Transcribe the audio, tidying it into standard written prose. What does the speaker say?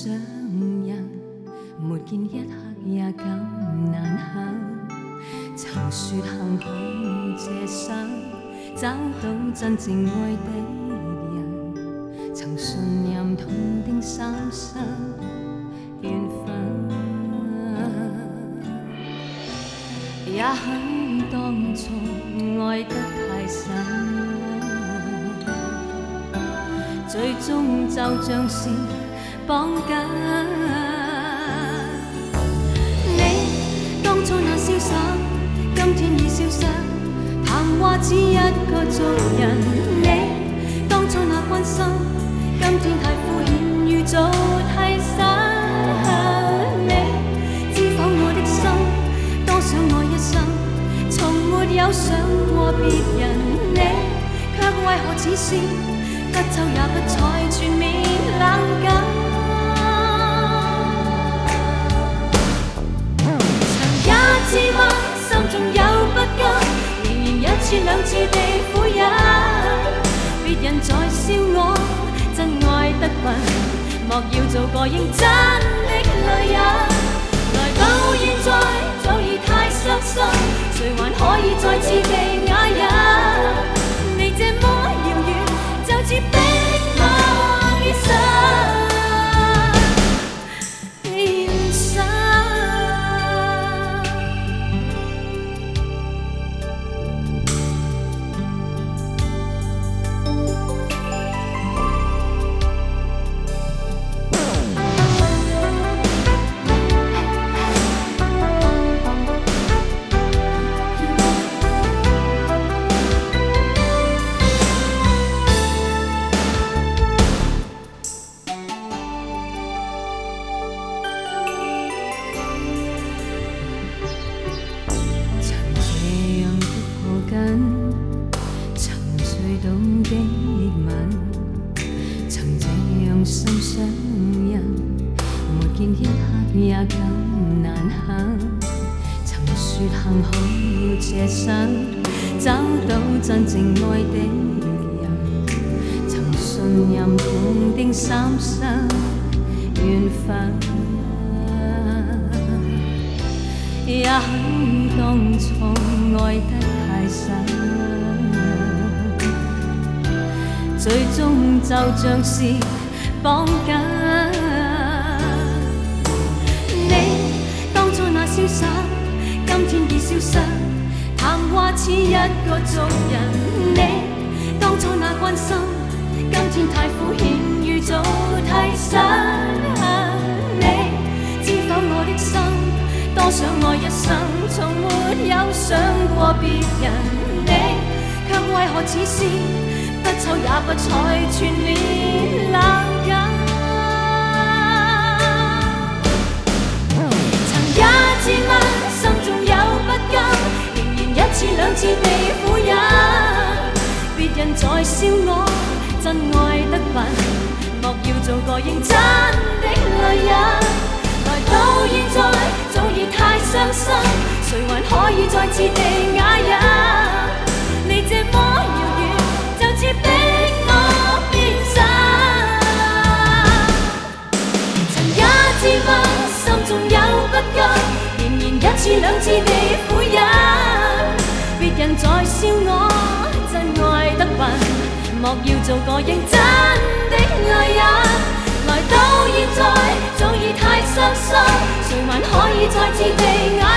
上人，没见一刻也咁难行。曾说幸好这生找到真正爱的人，曾信任痛定三生缘分。也许当初爱得太深，最终就像是绑紧。你当初那潇洒，今天已消失，谈话只一个俗人。你当初那关心，今天太敷衍，预早替身。你知否我的心，多想爱一生，从没有想过别人。你却为何此时不瞅也不睬，全面冷感。曾也自问心中有不甘，仍然一次两次地苦忍。别人在笑我真爱得笨，莫要做个認真的女人。來到現在早已太傷心，誰還可以再次地啞忍？你這麼遙遠，就似逼我變身。曾醉倒的吻，曾這樣心上人，沒見一刻也咁難行。曾說幸好這生找到真正愛的人，曾信任痛定三生緣分。也許當初愛得太深，最終就像是綁緊。你當初那瀟灑，今天已消失，談話似一個俗人。你當初那關心，今天太敷衍，預早替身。你知否我的心，多想愛一生，從沒有想過別人。你卻為何此時不瞅也不睬，全面冷感。曾也自問心中有不甘，仍然一次兩次地苦忍。別人在笑我真愛得笨，莫要做個認真的女人。來到現在早已太傷心，誰還可以再次地啞忍？你這麼遙遠，就似逼我變身。曾也自問心中有不甘，仍然一次兩次地苦忍。別人在笑我真愛得笨，莫要做個認真的女人。來到現在早已太傷心，誰還可以再次地